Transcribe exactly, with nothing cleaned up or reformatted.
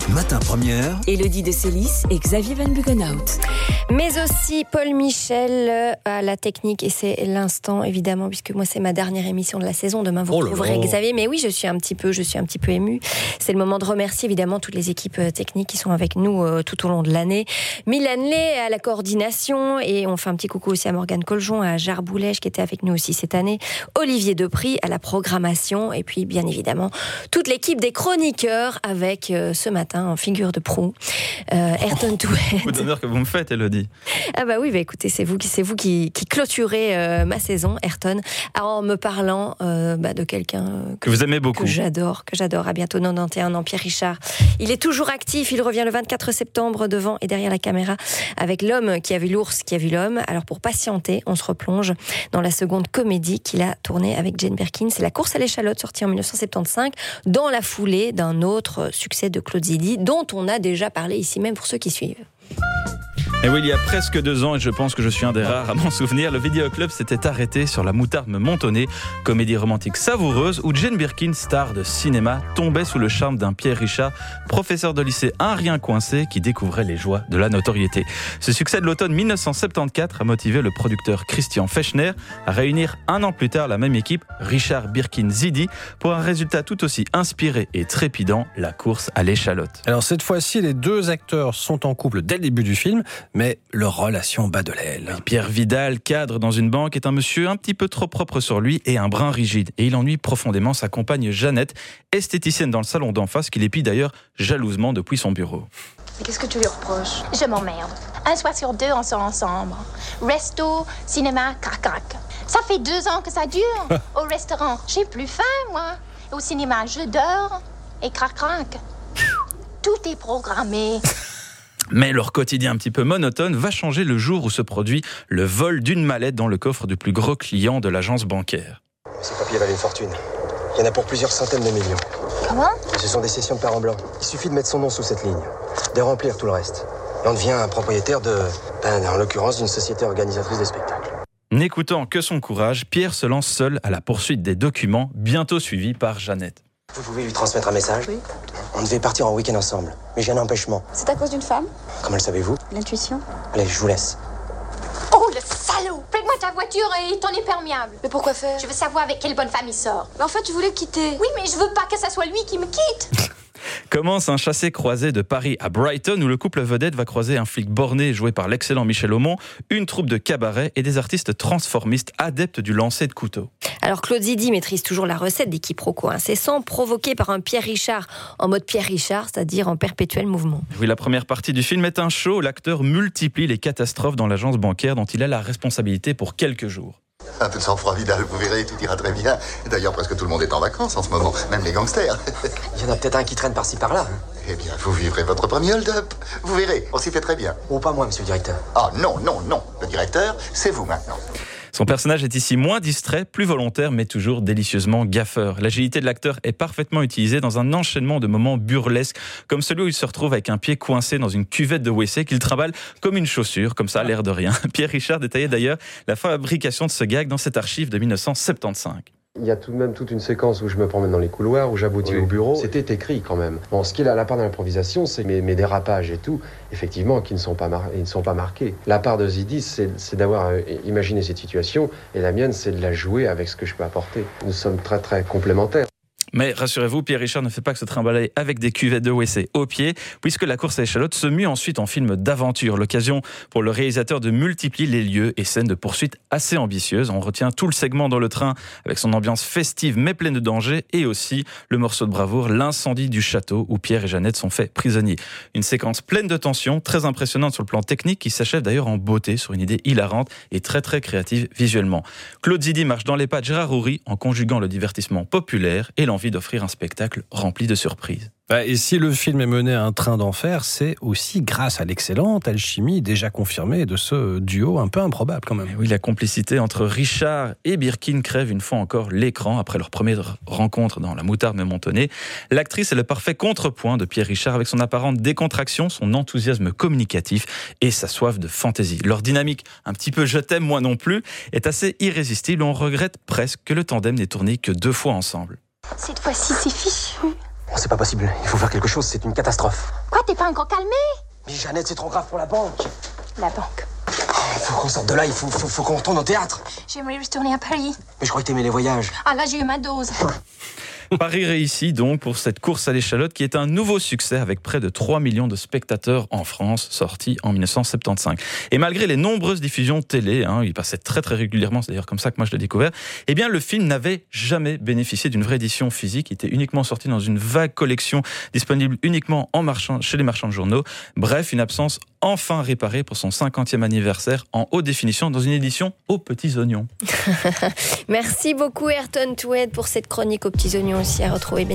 Matin première. Élodie de Célis et Xavier Van Bugenhout. Mais aussi Paul Michel à la technique, et c'est l'instant évidemment, puisque moi c'est ma dernière émission de la saison. Demain vous oh retrouverez Xavier, mais oui je suis un petit peu, je suis un petit peu émue. C'est le moment de remercier évidemment toutes les équipes techniques qui sont avec nous euh, tout au long de l'année. Mylène Lay à la coordination, et on fait un petit coucou aussi à Morgane Coljon, à Jar Boulège qui était avec nous aussi cette année, Olivier Depry à la programmation, et puis bien évidemment toute l'équipe des chroniqueurs avec euh, ce matin en figure de proue euh, Ayrton Touet. Coup d'honneur que vous me faites, Élodie. Ah bah oui, bah écoutez, c'est vous qui c'est vous qui, qui clôturez euh, ma saison, Ayrton, en me parlant euh, bah, de quelqu'un euh, que, que vous aimez beaucoup, que j'adore, que j'adore. À bientôt quatre-vingt-onze ans, Pierre Richard. Il est toujours actif. Il revient le vingt-quatre septembre devant et derrière la caméra avec L'homme qui a vu l'ours, qui a vu l'homme. Alors pour patienter, on se replonge dans la seconde comédie qu'il a tournée avec Jane Birkin. C'est La course à l'échalote, sortie en dix-neuf cent soixante-quinze, dans la foulée d'un autre succès de Claude Zidi, dont on a déjà parlé ici même pour ceux qui suivent. Et oui, il y a presque deux ans, et je pense que je suis un des rares à m'en souvenir, le Vidéoclub s'était arrêté sur La moutarde me montonnait, comédie romantique savoureuse où Jane Birkin, star de cinéma, tombait sous le charme d'un Pierre Richard, professeur de lycée un rien coincé qui découvrait les joies de la notoriété. Ce succès de l'automne dix-neuf cent soixante-quatorze a motivé le producteur Christian Fechner à réunir un an plus tard la même équipe, Richard Birkin Zidi, pour un résultat tout aussi inspiré et trépidant, La course à l'échalote. Alors cette fois-ci, les deux acteurs sont en couple dès le début du film, mais leur relation bat de l'aile. Pierre Vidal, cadre dans une banque, est un monsieur un petit peu trop propre sur lui et un brin rigide. Et il ennuie profondément sa compagne Jeannette, esthéticienne dans le salon d'en face, qu'il épie d'ailleurs jalousement depuis son bureau. Mais qu'est-ce que tu lui reproches? Je m'emmerde. Un soir sur deux, on sort ensemble. Resto, cinéma, crac-crac. Ça fait deux ans que ça dure. Au restaurant, j'ai plus faim, moi. Au cinéma, je dors. Et crac-crac. Tout est programmé. Mais leur quotidien un petit peu monotone va changer le jour où se produit le vol d'une mallette dans le coffre du plus gros client de l'agence bancaire. Ces papiers valent une fortune. Il y en a pour plusieurs centaines de millions. Comment? Ce sont des cessions de parents blancs. Il suffit de mettre son nom sous cette ligne, de remplir tout le reste. Et on devient un propriétaire de, ben, en l'occurrence, d'une société organisatrice de spectacles. N'écoutant que son courage, Pierre se lance seul à la poursuite des documents, bientôt suivi par Jeannette. Vous pouvez lui transmettre un message? Oui. On devait partir en week-end ensemble, mais j'ai un empêchement. C'est à cause d'une femme? Comment le savez-vous? L'intuition? Allez, je vous laisse. Oh, le salaud! Prête-moi ta voiture et ton imperméable. Mais pourquoi faire? Je veux savoir avec quelle bonne femme il sort. Mais en fait, je voulais le quitter. Oui, mais je veux pas que ça soit lui qui me quitte. Commence un chassé-croisé de Paris à Brighton où le couple vedette va croiser un flic borné joué par l'excellent Michel Aumont, une troupe de cabaret et des artistes transformistes adeptes du lancer de couteau. Alors Claude Zidi maîtrise toujours la recette des quiproquos incessants, provoqués par un Pierre Richard en mode Pierre Richard, c'est-à-dire en perpétuel mouvement. Oui, la première partie du film est un show où l'acteur multiplie les catastrophes dans l'agence bancaire dont il a la responsabilité pour quelques jours. Un peu de sang-froid, Vidal, vous verrez, tout ira très bien. D'ailleurs, presque tout le monde est en vacances en ce moment, même les gangsters. Il y en a peut-être un qui traîne par-ci par-là. Hein. Eh bien, vous vivrez votre premier hold-up. Vous verrez, on s'y fait très bien. Oh, pas moi, monsieur le directeur. Ah non, non, non. Le directeur, c'est vous maintenant. Son personnage est ici moins distrait, plus volontaire, mais toujours délicieusement gaffeur. L'agilité de l'acteur est parfaitement utilisée dans un enchaînement de moments burlesques, comme celui où il se retrouve avec un pied coincé dans une cuvette de W C qu'il trimballe comme une chaussure, comme ça, à l'air de rien. Pierre Richard détaillait d'ailleurs la fabrication de ce gag dans cette archive de dix-neuf cent soixante-quinze. Il y a tout de même toute une séquence où je me promène dans les couloirs, où j'aboutis oui. au bureau. C'était écrit quand même. Bon, ce qui est à la part de l'improvisation, c'est mes, mes dérapages et tout, effectivement, qui ne sont pas, mar- ils ne sont pas marqués. La part de Zidi, c'est, c'est d'avoir euh, imaginé cette situation, et la mienne, c'est de la jouer avec ce que je peux apporter. Nous sommes très très complémentaires. Mais rassurez-vous, Pierre Richard ne fait pas que se trimballer avec des cuvettes de W C au pied, puisque La course à l'échalote se mue ensuite en film d'aventure. L'occasion pour le réalisateur de multiplier les lieux et scènes de poursuite assez ambitieuses. On retient tout le segment dans le train avec son ambiance festive mais pleine de danger, et aussi le morceau de bravoure, l'incendie du château où Pierre et Jeannette sont faits prisonniers. Une séquence pleine de tension, très impressionnante sur le plan technique, qui s'achève d'ailleurs en beauté sur une idée hilarante et très très créative visuellement. Claude Zidi marche dans les pas de Gérard Houry en conjuguant le divertissement populaire et l'envie d'offrir un spectacle rempli de surprises. Et si le film est mené à un train d'enfer, c'est aussi grâce à l'excellente alchimie déjà confirmée de ce duo un peu improbable quand même. Et oui, la complicité entre Richard et Birkin crève une fois encore l'écran après leur première rencontre dans La moutarde me montonnait. L'actrice est le parfait contrepoint de Pierre Richard avec son apparente décontraction, son enthousiasme communicatif et sa soif de fantaisie. Leur dynamique, un petit peu je t'aime moi non plus, est assez irrésistible. On regrette presque que le tandem n'ait tourné que deux fois ensemble. Cette fois-ci, c'est fichu. Oh, c'est pas possible, il faut faire quelque chose, c'est une catastrophe. Quoi, t'es pas encore calmé? Mais Jeannette, c'est trop grave pour la banque. La banque. Il faut qu'on sorte de là, il faut, faut, faut qu'on retourne au théâtre. J'aimerais retourner à Paris. Mais je crois que t'aimais les voyages. Ah là, j'ai eu ma dose. Paris réussi donc pour cette course à l'échalote qui est un nouveau succès avec près de trois millions de spectateurs en France, sorti en dix-neuf cent soixante-quinze. Et malgré les nombreuses diffusions télé, hein, il passait très très régulièrement, c'est d'ailleurs comme ça que moi je l'ai découvert, eh bien le film n'avait jamais bénéficié d'une vraie édition physique, il était uniquement sorti dans une vague collection disponible uniquement en marchand, chez les marchands de journaux. Bref, une absence enfin réparée pour son cinquantième anniversaire en haute définition dans une édition aux petits oignons. Merci beaucoup Ayrton Toued pour cette chronique aux petits oignons aussi à retrouver.